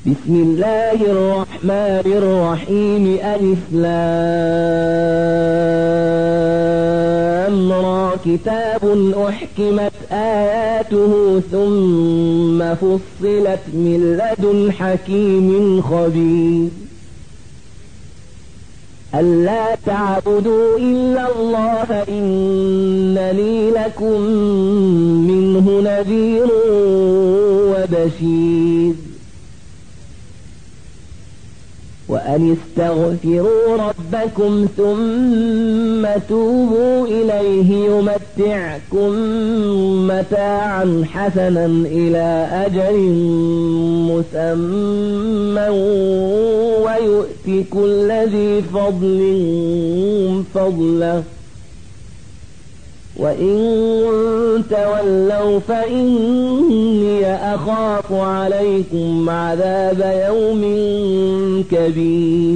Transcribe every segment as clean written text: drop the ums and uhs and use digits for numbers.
بسم الله الرحمن الرحيم ألف لام را كتاب أحكمت آياته ثم فصلت من لدن حكيم خبير ألا تعبدوا إلا الله إنني لكم منه نذير وبشير وأن استغفروا ربكم ثم توبوا إليه يمتعكم متاعا حسنا إلى أجل مسمى ويؤتي كل ذي فضل فضله وإن تولوا فإني أخاف عليكم عذاب يوم كبير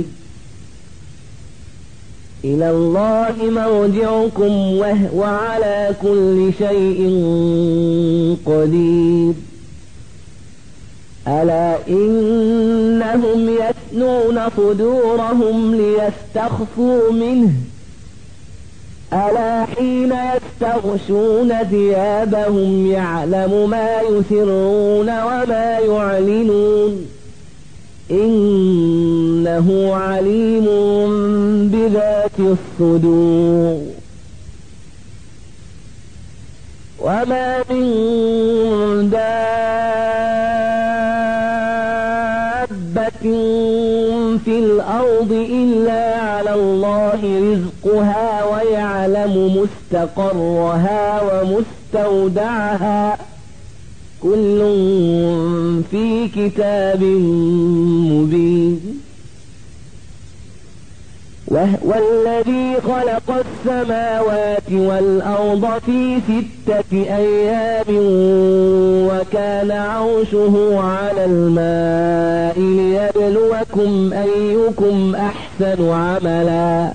إلى الله مرجعكم وهو على كل شيء قدير ألا إنهم يثنون صدورهم ليستخفوا منه ألا حين يستغشون ثيابهم يعلم ما يسرون وما يعلنون إنه عليم بذات الصدور وما من دابة في الأرض إلا على الله رزقها ويعلم مستقرها ومستودعها كل في كتاب مبين وهو الذي خلق السماوات والأرض في 6 أيام وكان عرشه على الماء ليبلوكم أيكم أحسن عملا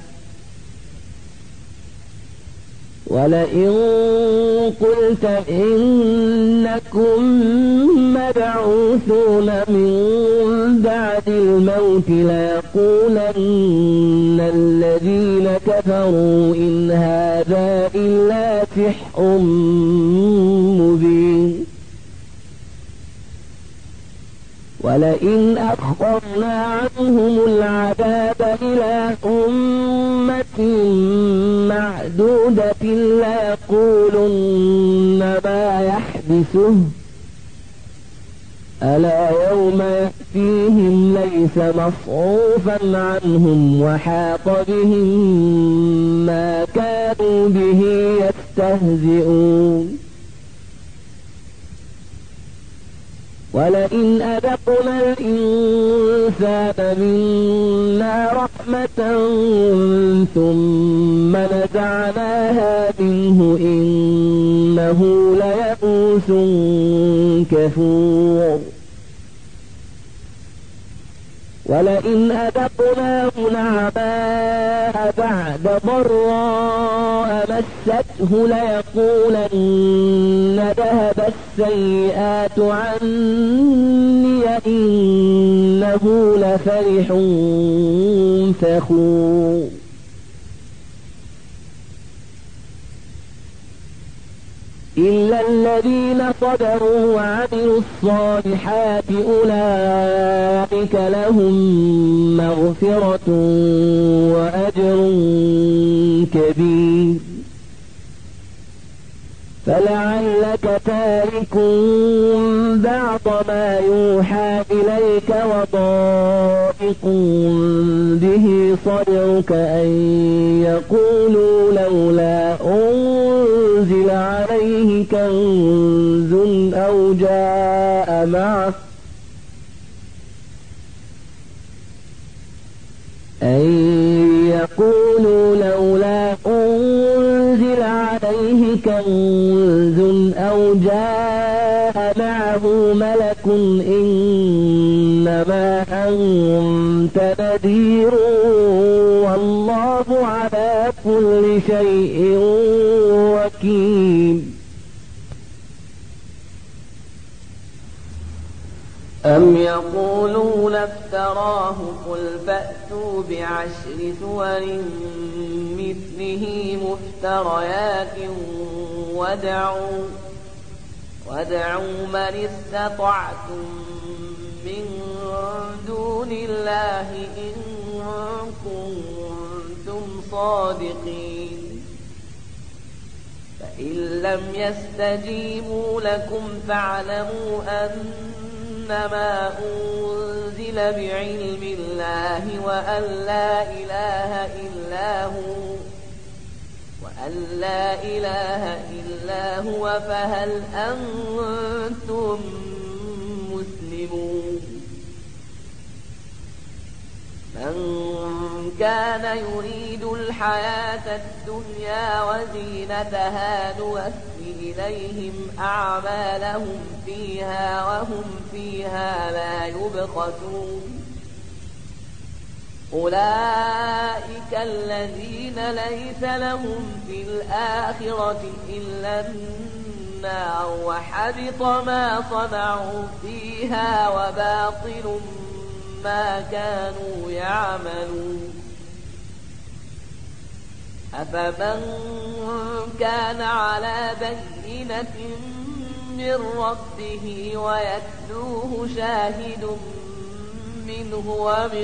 ولئن قلت إنكم مبعوثون من بعد الموت ليقولن الذين كفروا إن هذا إلا سحر مبين ولئن أخرنا عنهم العذاب إلى أمة معدودة ليقولن ما يحبسه ألا يوم يأتيهم ليس مصروفا عنهم وحاق بهم ما كانوا به يستهزئون ولئن أذقنا الإنسان منا رحمة ثم نزعناها منه إنه ليئوس كفور ولئن أذقناه نعماء بعد ضراء مسته ليقولن ذهب السيئات عني إنه لفرح فخور إلا الذين صبروا وعملوا الصالحات أولئك لهم مغفرة وأجر كبير فلعلك تارك بعض ما يوحى إليك وضائق به صدرك أن يقولوا لولا أنزل عليه كنز أو جاء معه أن يقولوا لولا أنزل عليه كنز أو جاء معه ملك إنما أنت نذير والله على كل شيء وكيل أم يقولون افتراه قل فأتوا بعشر سور مثله مفتريات وادعوا من استطعتم من دون الله إن كنتم صادقين فإن لم يستجيبوا لكم فاعلموا أنما أنزل بعلم الله وأن لا إله إلا هو فهل أنتم مسلمون من كان يريد الحياة الدنيا وزينتها نوفي إليهم أعمالهم فيها وهم فيها لا يبخسون أولئك الذين ليس لهم في الآخرة إلا النار وحبط ما صنعوا فيها وباطل ما كانوا يعملون أفمن كان على بينة من ربه ويتلوه شاهد منه ومن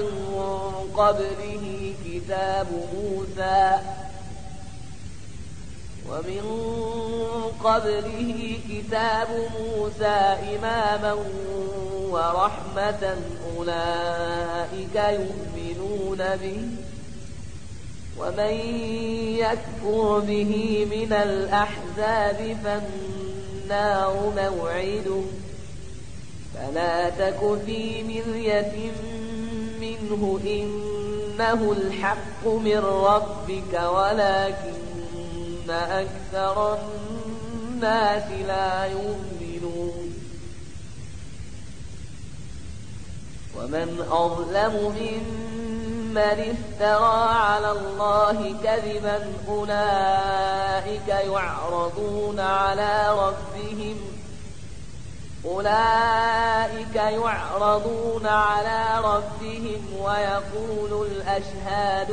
قبله كتاب موسى إماما ورحمة أولئك يؤمنون به ومن يكفر به من الأحزاب فالنار موعده فلا تك في مرية منه إنه الحق من ربك ولكن أكثر الناس لا يؤمنون ومن أظلم ممن افترى على الله كذبا أولئك يعرضون على ربهم ويقول الأشهاد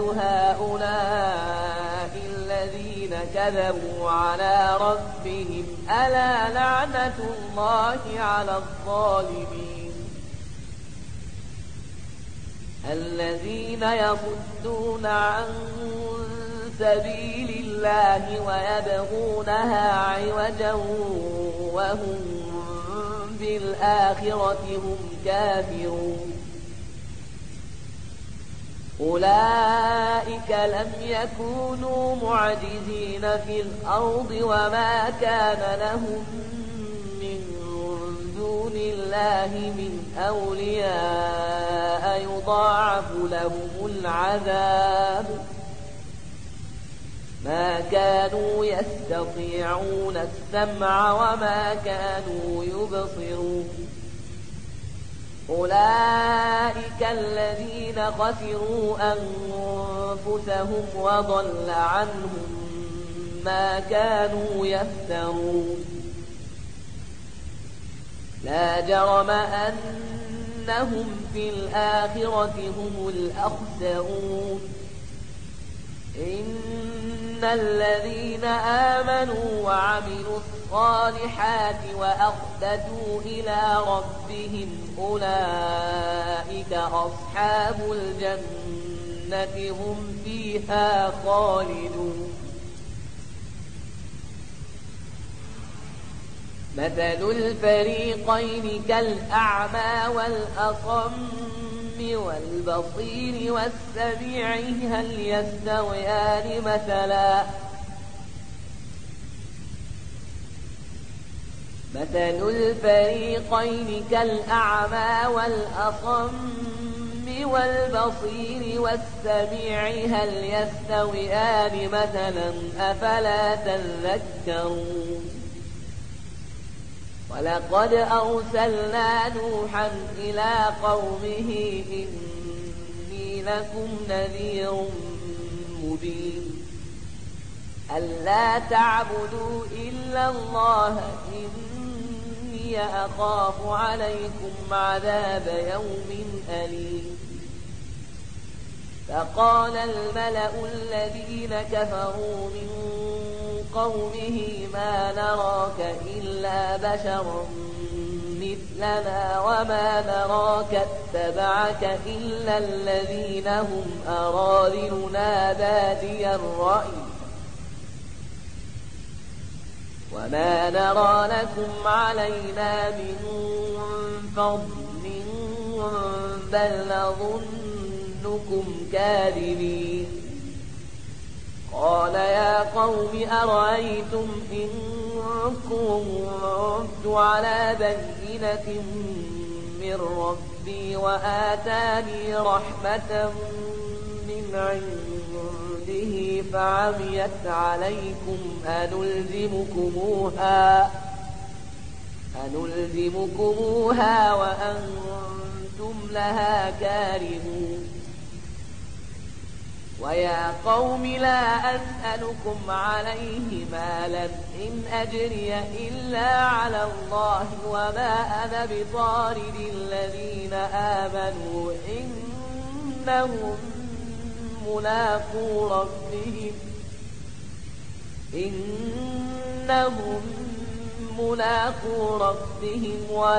هؤلاء الذين كذبوا على ربهم ألا لعنة الله على الظالمين الذين يصدون عن سبيل الله ويبغونها عوجا وهم بالآخرة هم كافرون أولئك لم يكونوا معجزين في الأرض وما كان لهم من دون الله من أولياء يضاعف لهم العذاب ما كانوا يستطيعون السمع وما كانوا يبصرون أولئك الذين خسروا أنفسهم وضل عنهم ما كانوا يفترون لا جرم أنهم في الآخرة هم الأخسرون إن الذين آمنوا وعملوا الصالحات وأخبتوا إلى ربهم أولئك أصحاب الجنة هم فيها خالدون مثل الفريقين كالأعمى والأصم والبصير والسميع هل يستويان مثلا مثل الفريقين كالأعمى والأصم والبصير والسميع هل يستويان مثلا أفلا تذكرون ولقد أرسلنا نوحا إلى قومه إني لكم نذير مبين ألا تعبدوا إلا الله إني إني أخاف عليكم عذاب يوم أليم فقال الملأ الذين كفروا من قومه ما نراك إلا بشرا مثلنا وما نراك اتبعك إلا الذين هم أراذلنا بادي الرأي وما نرى لكم علينا من فضل بل نظنكم كاذبين قال يا قوم أرأيتم إن كنت على بينة من ربي وآتاني رحمة من عنده فعميت عليكم أنلزمكموها وأنتم لها كارهون ويا قوم لا أسألكم عليه مالا إن أجري إلا على الله وما أنا بطارد الذين آمنوا إنهم ملاقو ربهم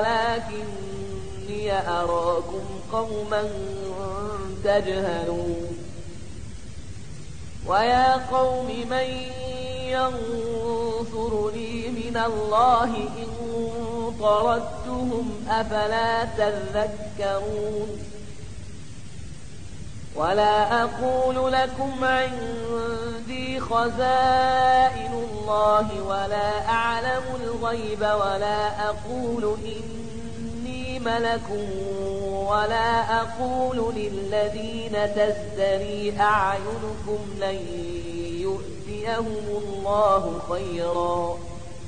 ولكني أراكم قوما تجهلون ويا قوم من ينصرني من الله إن طردتهم أفلا تذكرون ولا أقول لكم عندي خزائن الله ولا أعلم الغيب ولا أقول إني ملك ولا أقول للذين تزدري أعينكم لن يؤتيهم الله خيرا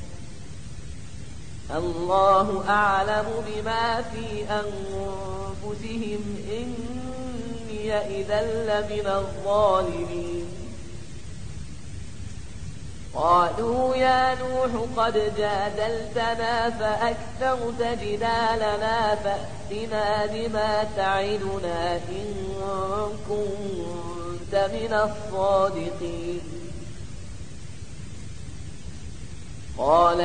الله أعلم بما في أنفسهم إني إذا لمن الظالمين قالوا يا نوح قد جادلتنا فأكثرت جدالنا فأتنا بما تعدنا إن كنت من الصادقين قال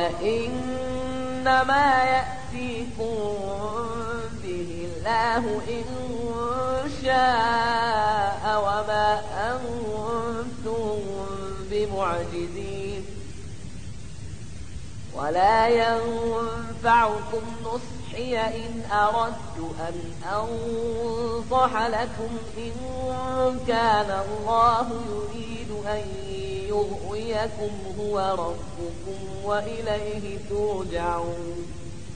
إنما يأتيكم به الله إن شاء وما أنتم بمعجزين ولا ينفعكم نصحي إن أردت أن أنصح لكم إن كان الله يريد أن يغويكم هو ربكم وإليه ترجعون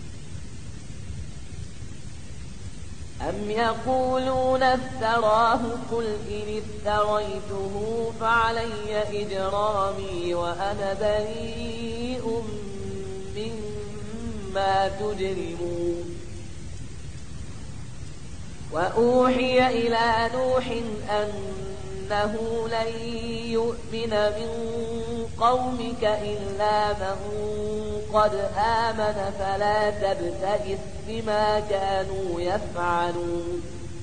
أم يقولون افتراه قل إن افتريته فعلي إجرامي وأنا بريء مما تجرمون وأوحي إلى نوح أنه لن يؤمن من قومك إلا من قد آمن فلا تبتئس بما كانوا يفعلون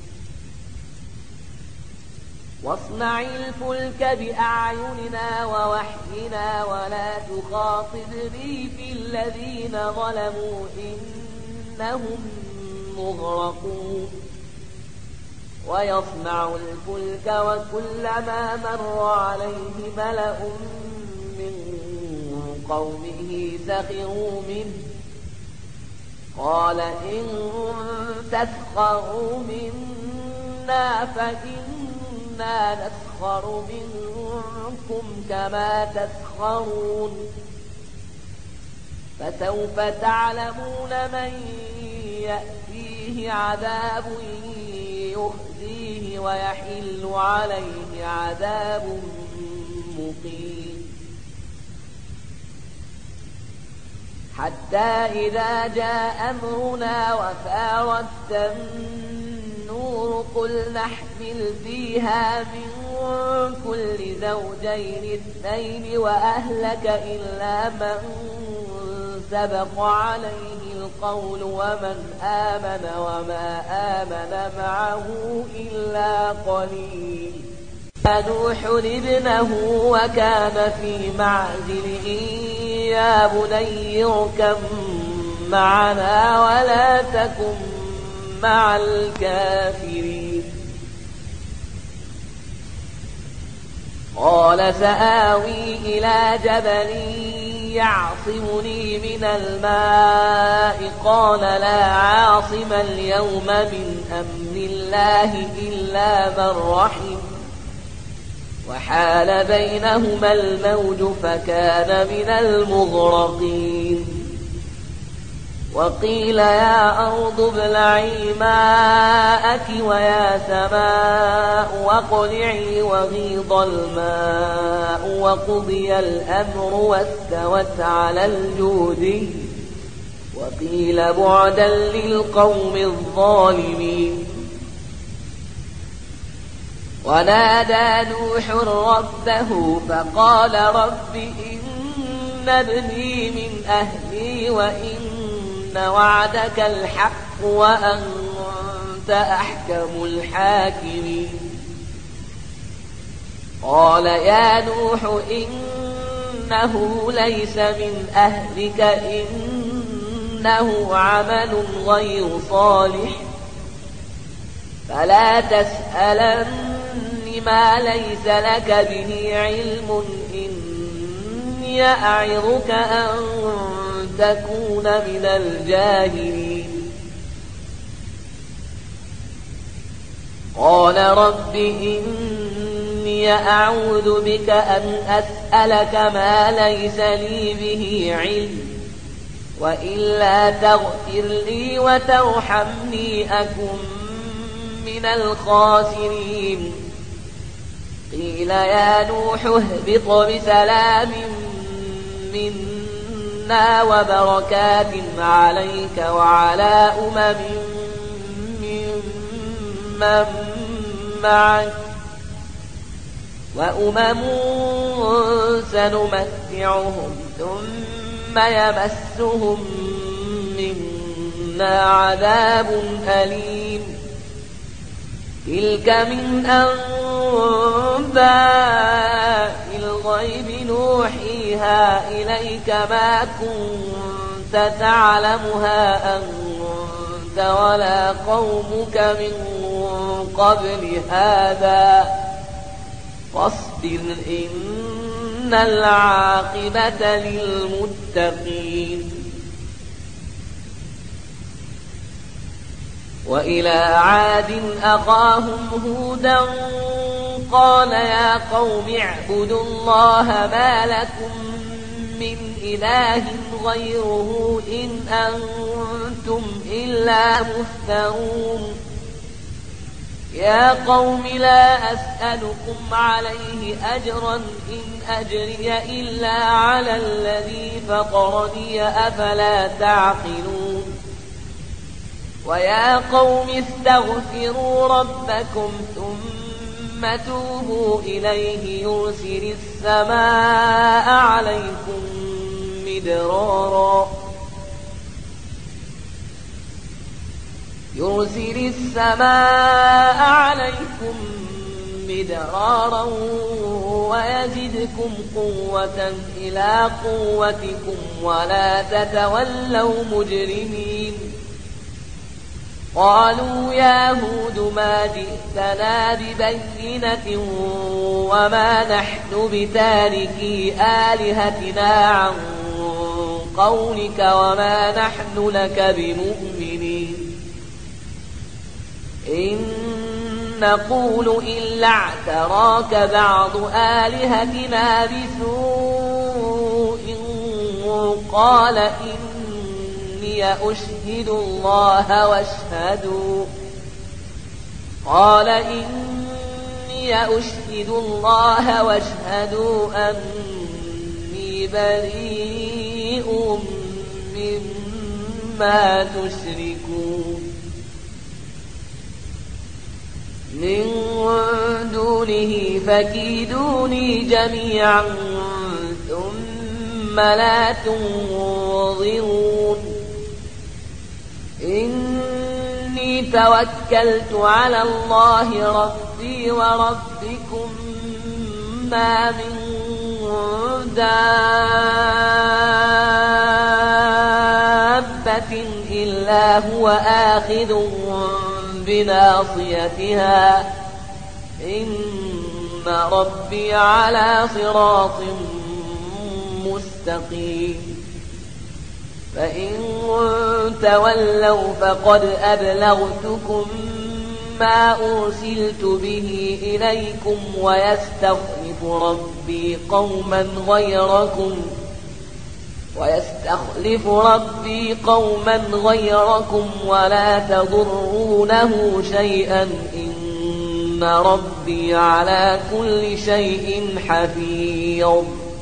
واصنع الفلك بأعيننا ووحينا ولا تخاطبني في الذين ظلموا إنهم مغرقون ويصنع الفلك وكلما مر عليه ملأ من قومه سخروا منه قال إن تسخروا منا فإنا نسخر منكم كما تسخرون فسوف تعلمون من يأتيه عذاب يخزيه ويحل عليه عذاب مقيم حتى إذا جاء أمرنا وفارت النور قل نحمل فيها من كل زوجين اثنين وأهلك إلا من سبق عليه القول ومن آمن وما آمن معه إلا قليل. نوح ابنه وكان في معزل يا بني اركب معنا ولا تكن مع الكافرين. قال سآوي إلى جبل يعصمني من الماء قال لا عاصم اليوم من أمر الله إلا من رحم وحال بينهما الموج فكان من المغرقين. وقيل يا أرض ابلعي ماءك ويا سماء واقلعي وغيض الماء وقضي الأمر واستوت على الجودي وقيل بعدا للقوم الظالمين. ونادى نوح ربه فقال رب إن ابني من أهلي وإن وعدك الحق وأنت أحكم الحاكمين. قال يا نوح إنه ليس من أهلك إنه عمل غير صالح فلا تسألن ما ليس لك به علم إني أعظك أن تكون من الجاهلين. قال رب إني أعوذ بك أن أسألك ما ليس لي به علم وإلا تغفر لي وترحمني أكن من الخاسرين. قيل يا نوح اهبط بسلام منا وبركات عليك وعلى أمم ممن معك وأمم سنمتعهم ثم يمسهم منا عذاب أليم. تلك من أنباء الغيب نوحيها إليك ما كنت تعلمها أنت ولا قومك من قبل هذا فاصبر إن العاقبة للمتقين. وإلى عاد أخاهم هودا قال يا قوم اعبدوا الله ما لكم من إله غيره إن أنتم إلا مفترون. يا قوم لا أسألكم عليه أجرا إن أجري إلا على الذي فطرني أفلا تعقلون. ويا قوم استغفروا ربكم ثم توبوا إليه يرسل السماء عليكم مدرارا ويزدكم قوة إلى قوتكم ولا تتولوا مجرمين. قالوا يا هود ما جئتنا ببينة وما نحن بتاركي آلهتنا عن قولك وما نحن لك بمؤمنين. إن نقول إلا اعتراك بعض آلهتنا بسوء قال إني أشهد الله واشهدوا أني بريء مما تشركون من دونه فكيدوني جميعا ثم لا تنظرون. توكلت على الله ربي وربكم ما من دابة إلا هو آخذ بناصيتها إن ربي على صراط مستقيم فإن تولوا فقد أبلغتكم ما أرسلت به إليكم ويستخلف ربي قوما غيركم ولا تضرونه شيئا إن ربي على كل شيء حفيظ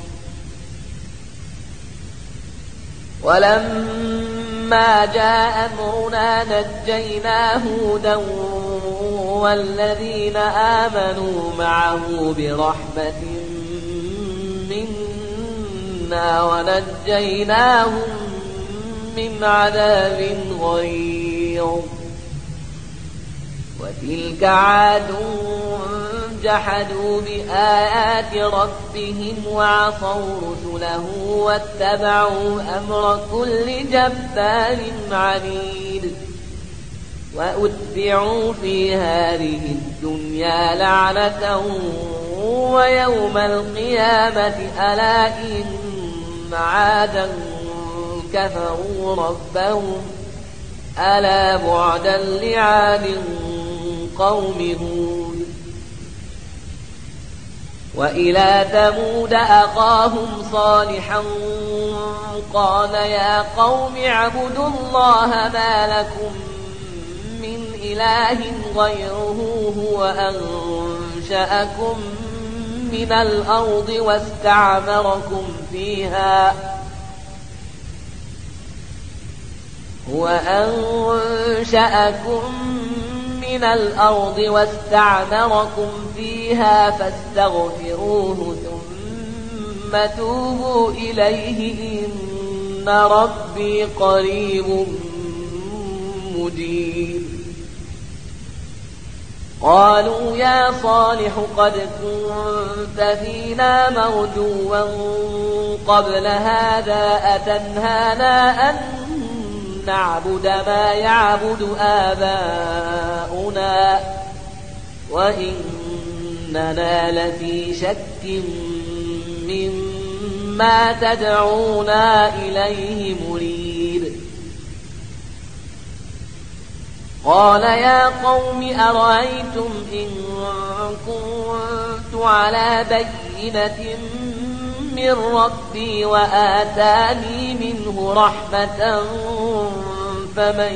ولما جاء أمرنا نجينا هودا والذين آمنوا معه برحمة منا ونجيناهم من عذاب غليظ وتلك عاد جحدوا بآيات ربهم وعصوا رسله واتبعوا أمر كل جبار عنيد وأتبعوا في هذه الدنيا لعنة ويوم القيامة ألا إن عادا كفروا ربهم ألا بعدا لعاد قوم هود وإلى ثمود أخاهم صالحا قال يا قوم اعبدوا الله ما لكم من إله غيره هو أنشأكم من الأرض واستعمركم فيها فاستغفروه ثم توبوا إليه إن ربي قريب مجيب قالوا يا صالح قد كنت فينا مرجوا قبل هذا أتنهانا أن نعبد ما يعبد آباؤنا وإننا لفي شك مما تدعونا إليه مريب قال يا قوم أرأيتم إن كنت على بينة من ربي وآتاني منه رحمة فمن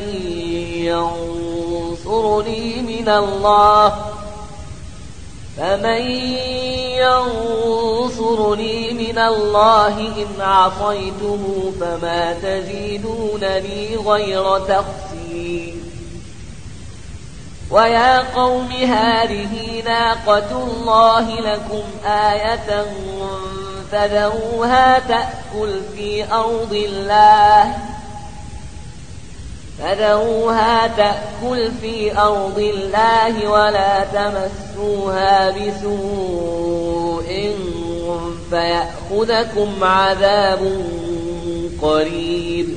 ينصرني من الله إن عصيته فما تزيدونني غير تخسير ويا قوم هذه ناقة الله لكم آية فذروها تأكل في أرض الله ولا تمسوها بسوء فيأخذكم عذاب قريب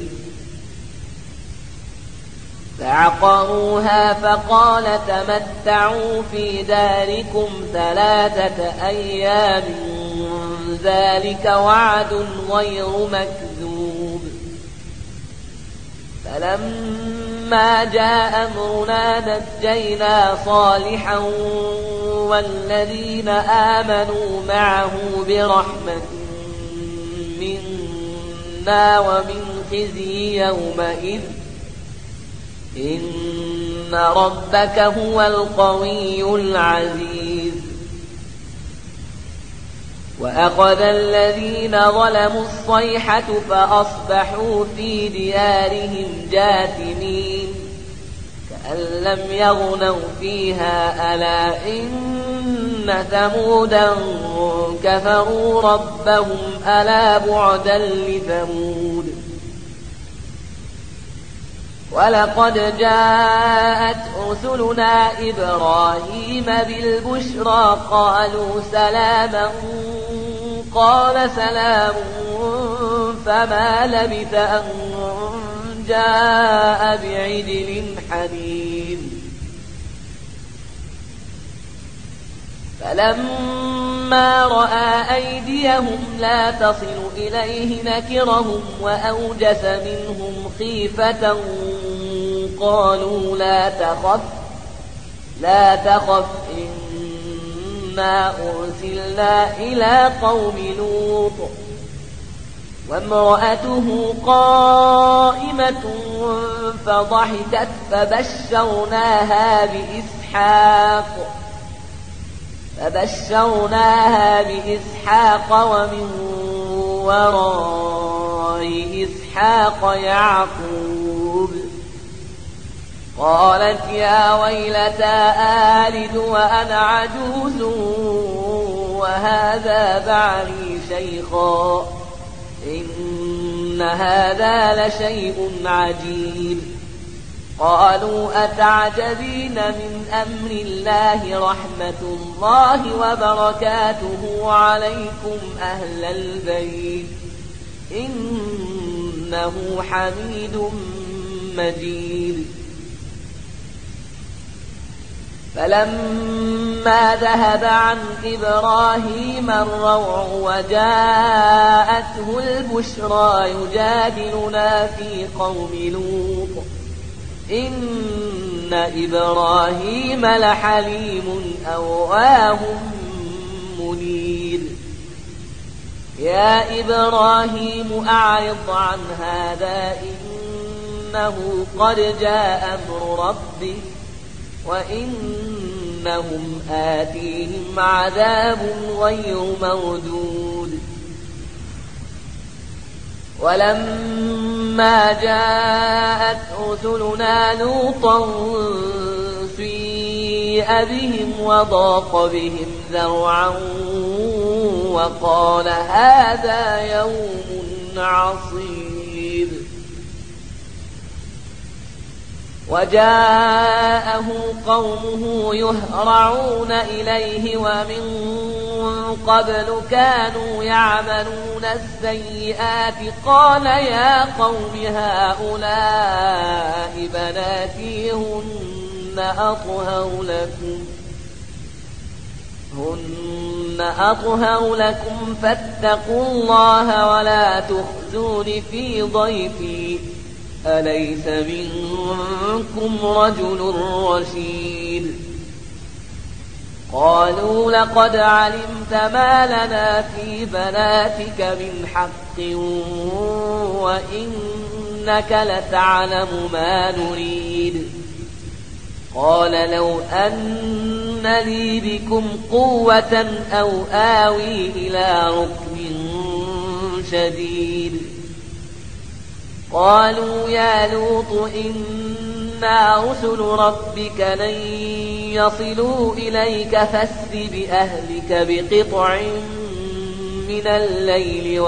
فعقروها فقال تمتعوا في داركم 3 أيام ذلك وعد غير مكذوب فلما جاء أمرنا نجينا صالحا والذين آمنوا معه برحمة منا ومن خزي يومئذ إن ربك هو القوي العزيز وأخذ الذين ظلموا الصيحة فأصبحوا في ديارهم جاثمين كأن لم يغنوا فيها ألا إن ثمودا كفروا ربهم ألا بعدا لثمود ولقد جاءت رسلنا إبراهيم بالبشرى قالوا سلاما قال سلام فما لبث أن جاء بعجل حنيذ فلما رأى أيديهم لا تصل إليه نكرهم وأوجس منهم خيفة قالوا لا تخف إنا أرسلنا إلى قوم لوط وامرأته قائمة فضحكت فبشرناها بإسحاق ومن وراء إسحاق يعقوب قالت يا ويلتى آلد وأنا عجوز وهذا بعلي شيخا إن هذا لشيء عجيب قالوا أتعجبين من أمر الله رحمة الله وبركاته عليكم أهل البيت إنه حميد مجيد فلما ذهب عن إبراهيم الروع وجاءته البشرى يجادلنا في قوم لوط إن إبراهيم لحليم أواه منيب يا إبراهيم أعرض عن هذا إنه قد جاء أمر ربك وإنهم آتيهم عذاب غير مردود ولما جاءت رسلنا لوطا سيء بهم وضاق بهم ذرعا وقال هذا يوم عصيب وجاءه قومه يهرعون إليه ومن قبل كانوا يعملون السيئات قال يا قوم هؤلاء بناتي هن أطهر لكم فاتقوا الله ولا تخزون في ضيفي أليس منكم رجل رشيد قالوا لقد علمت ما لنا في بناتك من حق وإنك لتعلم ما نريد قال لو أن لي بكم قوة أو آوي إلى ركن شديد قالوا يا لوط إنا رسل ربك لن يصلوا إليك فاسر بأهلك بقطع من الليل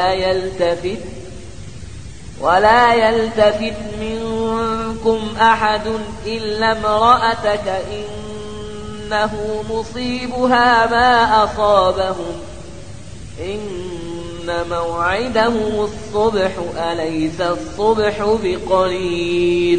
ولا يلتفت منكم أحد إلا امرأتك إنه مصيبها ما أصابهم إن موعدهم الصبح أليس الصبح بقريب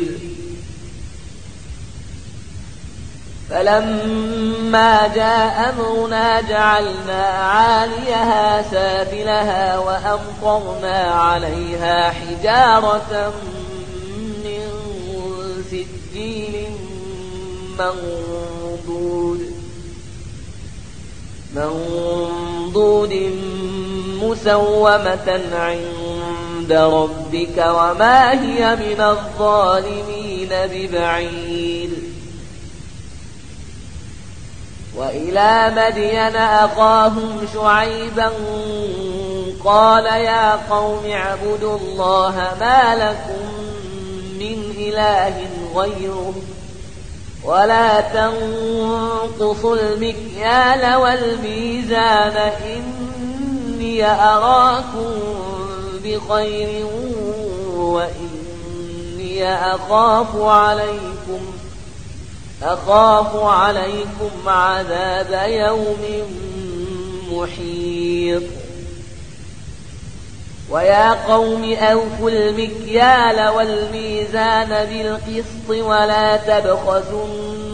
فلما جاء أمرنا جعلنا عاليها سافلها وأمطرنا عليها حجارة من سجيل منضود مسومة عند ربك وما هي من الظالمين ببعيد وإلى مدين أخاهم شعيبا قال يا قوم اعبدوا الله ما لكم من إله غيره ولا تنقصوا المكيال والميزان إني أراكم بخير وإني ربي أخاف عليكم عذاب يوم محيط. ويا قوم أوفوا المكيال والميزان بالقسط ولا تبخسوا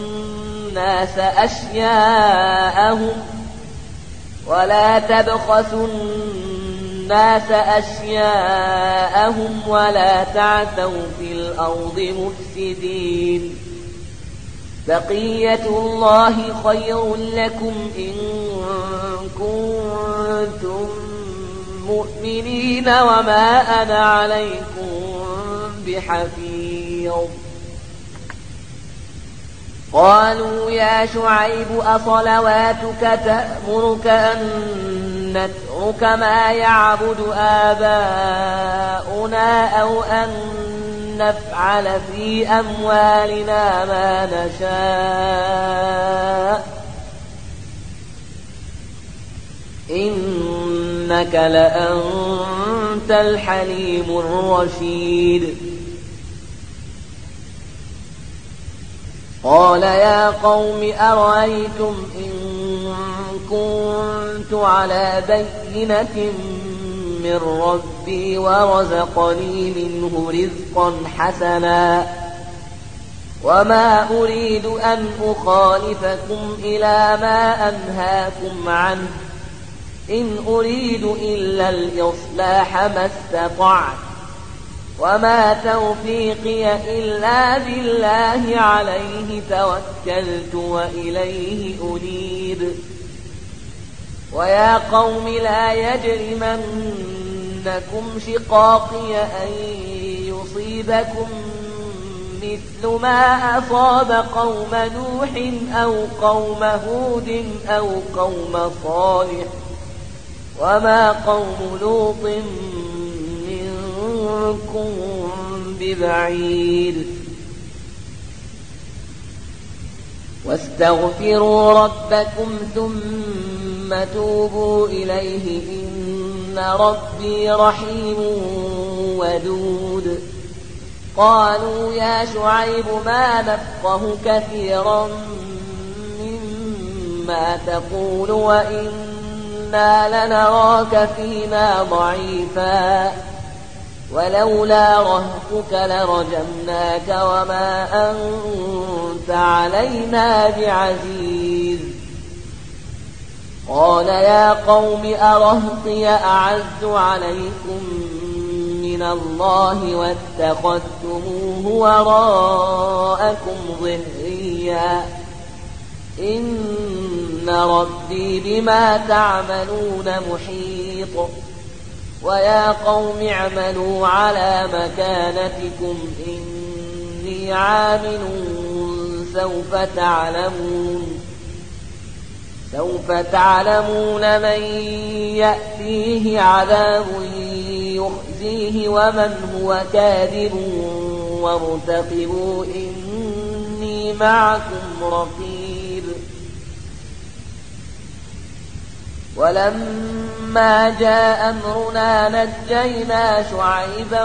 الناس أشياءهم ولا تعثوا في الأرض مفسدين. بقية الله خير لكم إن كنتم مؤمنين وما أنا عليكم بحفيظ. قالوا يا شعيب أصلواتك تأمرك أن نترك ما يعبد آباؤنا أو أن نفعل في أموالنا ما نشاء إنك لأنت الحليم الرشيد. قال يا قوم أرأيتم إن كنت على بينة من ربي ورزقني منه رزقا حسنا وما أريد أن أخالفكم إلى ما أنهاكم عنه إن أريد إلا الإصلاح ما استطعت وما توفيقي إلا بالله عليه توكلت وإليه أنيب. ويا قوم لا يجرمنكم شقاقي أن يصيبكم مثل ما أصاب قوم نوح أو قوم هود أو قوم صالح وما قوم لوط منكم ببعيد. واستغفروا ربكم ثم توبوا إليه إن ربي رحيم ودود. قالوا يا شعيب ما نفقه كثيرا مما تقول وإنا لنراك فينا ضعيفا ولولا رهطك لرجمناك وما أنت علينا بعزيز. قال يا قوم أرهطي أعز عليكم من الله واتخذتموه وراءكم ظهريا إن ربي بما تعملون محيط. ويا قوم اعملوا على مكانتكم إني عامل سوف تعلمون من يأتيه عذاب يخزيه ومن هو كاذب وارتقبوا إني معكم رقيب. ولما جاء أمرنا نجينا شعيبا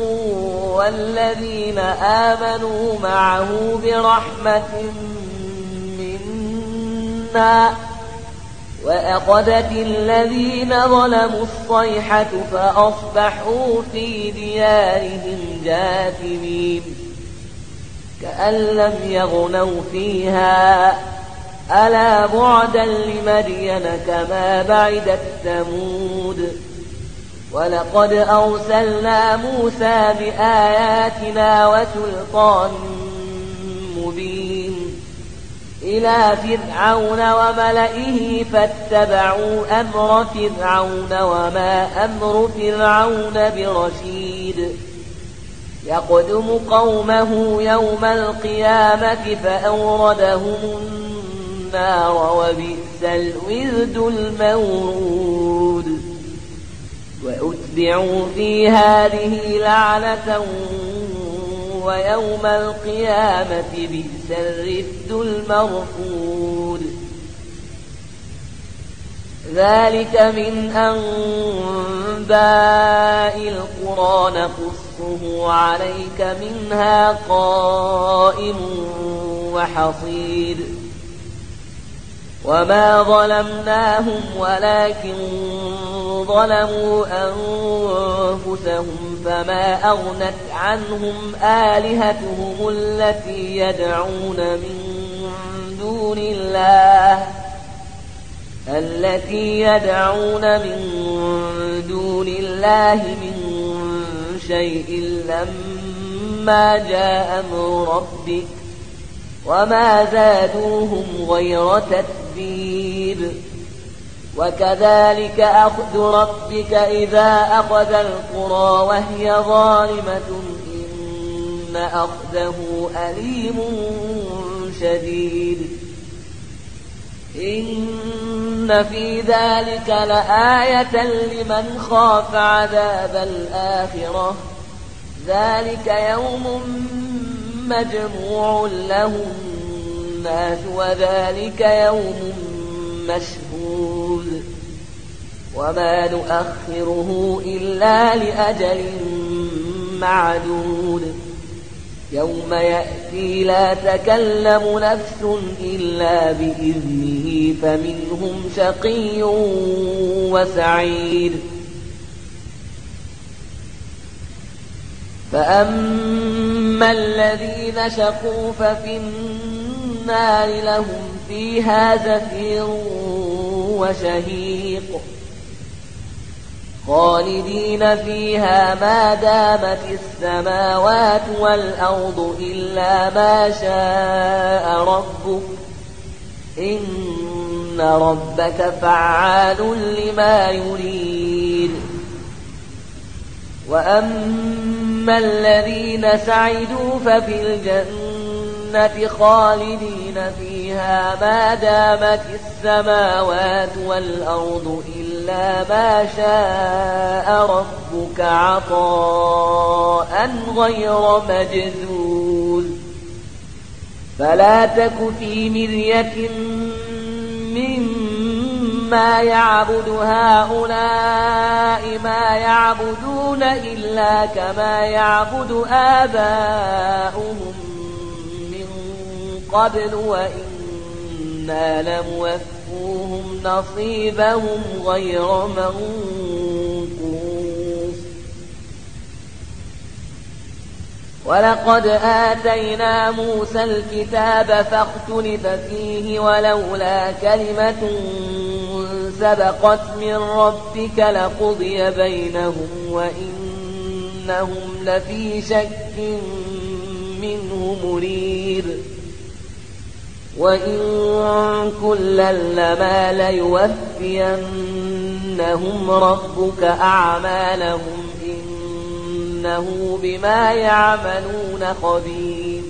والذين آمنوا معه برحمة منا وأخذت الذين ظلموا الصيحة فأصبحوا في ديارهم جاثمين كأن لم يغنوا فيها ألا بعدا لمدين كما بعدت ثمود. ولقد أرسلنا موسى بآياتنا وسلطان مبين إلى فرعون وملئه فاتبعوا أمر فرعون وما أمر فرعون برشيد. يقدم قومه يوم القيامة فأوردهم النار وبئس الورد المورود. وأتبعوا في هذه لعنة ويوم القيامة بئس الرفد المرفود. ذلك من أنباء القرى نقصه عليك منها قائم وحصيد وما ظلمناهم ولكن ظلموا أنفسهم فما أغنت عنهم آلهتهم التي يدعون من دون الله من شيء لما جاء أمر ربك وما زادوهم غير تتبيب وكذلك أخذ ربك إذا أخذ القرى وهي ظالمة إن أخذه أليم شديد إن في ذلك لآية لمن خاف عذاب الآخرة ذلك يوم مجموع له الناس وذلك يوم مشهود وما نؤخره إلا لأجل معدود يوم يأتي لا تكلم نفس إلا بإذنه فمنهم شقي وسعيد فأما الذين شقوا ففي النار لهم فيها زفير وشهيق خالدين فيها ما دامت السماوات والأرض إلا ما شاء ربك إن ربك فعال لما يريد وأما الذين سعدوا ففي الجنة خالدين فيها ما دامت السماوات والأرض إلا ما شاء ربك عطاء غير مجذوذ فلا تك في مرية مما يعبد هؤلاء ما يعبدون إلا كما يعبد آباؤهم من قبل وإنا لموفوهم نصيبهم غير منقوص ولقد آتينا موسى الكتاب فاختلف فيه ولولا كلمة سبقت من ربك لقضي بينهم وإنهم لفي شك منه مريب وإن كلا لما ليوفينهم ربك أعمالهم إنه بما يعملون خبير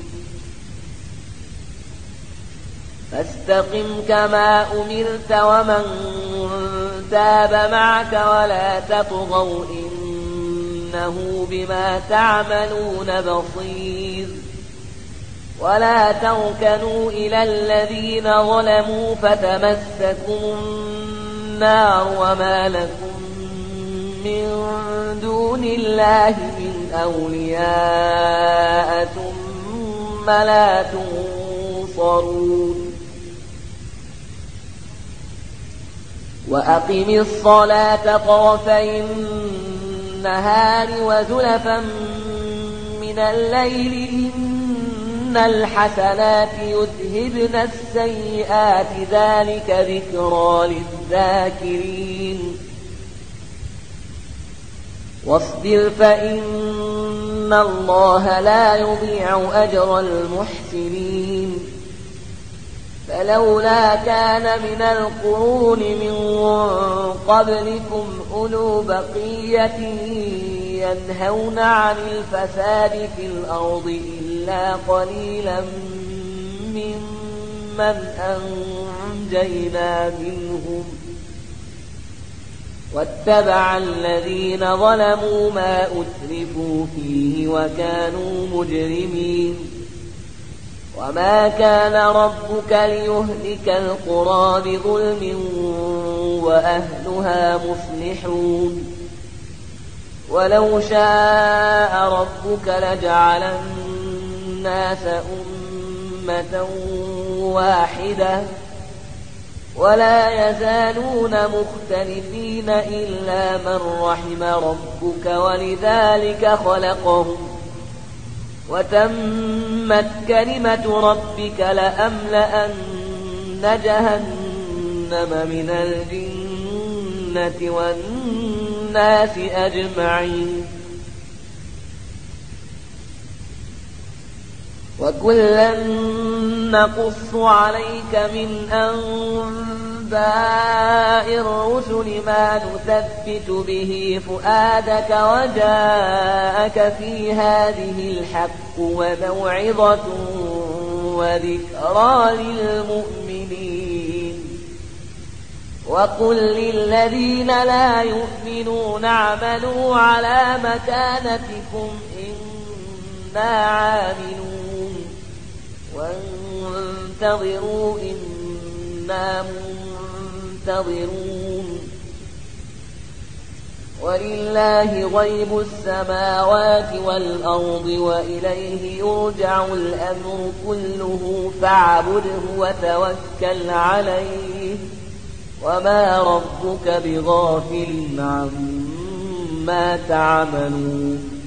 فاستقم كما أمرت ومن تاب معك ولا تطغوا إنه بما تعملون بصير ولا تركنوا إلى الذين ظلموا فتمسكم النار وما لكم من دون الله من أولياء ثم لا تنصرون وأقم الصلاة طرفي النهار وزلفا من الليل إن الحسنات يذهبن السيئات ذلك ذكرى للذاكرين واصبر فإن الله لا يضيع أجر المحسنين فلولا كان من القرون من قبلكم أولو بقية ينهون عن الفساد في الأرض إلا قليلا ممن أنجينا منهم واتبع الذين ظلموا ما أترفوا فيه وكانوا مجرمين وما كان ربك ليهلك القرى بظلم وأهلها مصلحون ولو شاء ربك لجعل الناس أمة واحدة ولا يزالون مختلفين إلا من رحم ربك ولذلك خلقهم وتمت كلمة ربك لأملأن جهنم من الجنة والناس أجمعين وكلا نقص عليك من أنباء الرسل ما نثبت به فؤادك وجاءك في هذه الحق وموعظة وذكرى للمؤمنين وقل للذين لا يؤمنون اعملوا على مكانتكم إنا عاملون وانتظروا إنا منتظرون ولله غيب السماوات والأرض وإليه يرجع الأمر كله فاعبده وتوكل عليه وما ربك بغافل عما تعملون